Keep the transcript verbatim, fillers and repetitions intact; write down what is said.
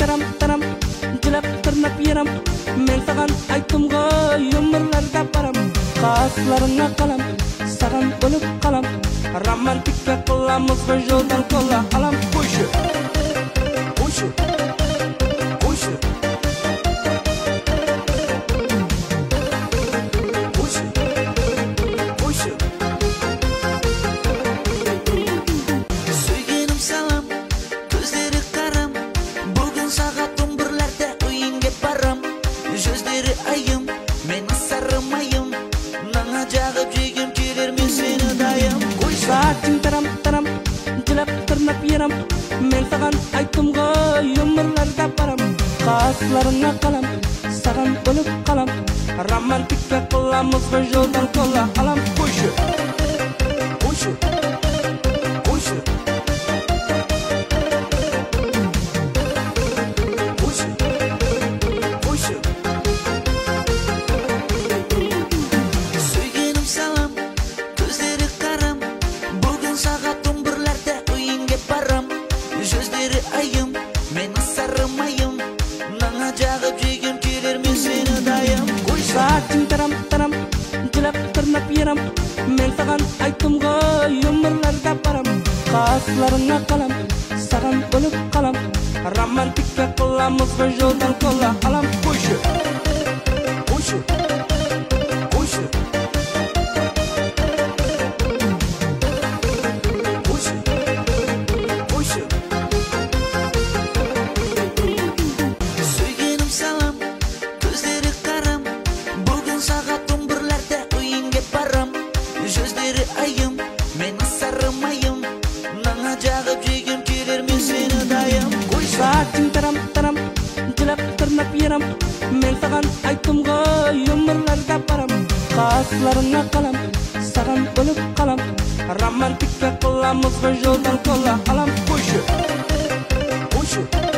тарам тарам жылап тырнап ерам мен саған айттым ғой өмірлерге барам қасыларыңа қалам саған бөліп қалам романтика қыламыз ғой жолдан кола алам қойшы қойшы қойшы Saçın taram taram Jilap tırnap yeram Men sağan ayttım ғой өмірлерге барам Қасыларыңа қалам Саған бөліп қалам Романтика қыламыз ғой жолдан кола алам Қойшы Қойшы Қойшы Қойшы Қойшы Сүйгенім салам көздері қарам Бүгін сағат он бірлерде үйіңге барам Жүздері айым мені сарымайым Наңа жағып жеген келер мен сені дайым Saçın taram taram Jilap tırnap yeram Men sağan ayttım ғой өмірлерге барам Қасыларыңа қалам Саған бөліп қалам Романтика қыламыз ғой жолдан кола алам Қойшы Қойшы Қойшы Қойшы Қойшы Сүйгенім салам көздері қарам Бүгін сағат он бірлерде үйіңге барам Жүздері айым мені сарымайым Наңа жағып жеген келер мен сені дайым Saçın taram taram Jilap tırnap yeram Men sağan ayttım ғой өмірлерге барам Қасыларыңа қалам Саған бөліп қалам Романтика қыламыз ғой жолдан кола алам Қойшы Қойшы